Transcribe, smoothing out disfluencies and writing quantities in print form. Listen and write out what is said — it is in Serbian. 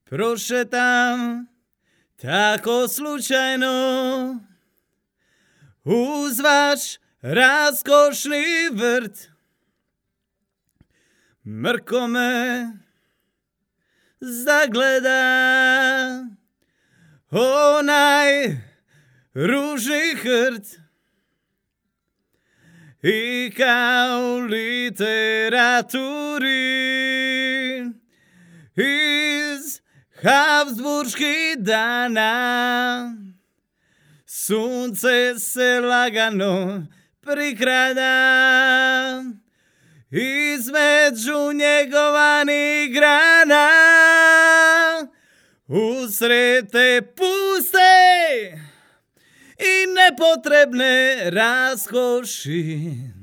Prošetam tako slučajno uz vaš raskošni vrt. Mrko me zagleda onaj ružni hrt i kao literaturi iz Habsburških dana sunce se lagano prikrada između njegovanih grana usred te puste i nepotrebne raskoši.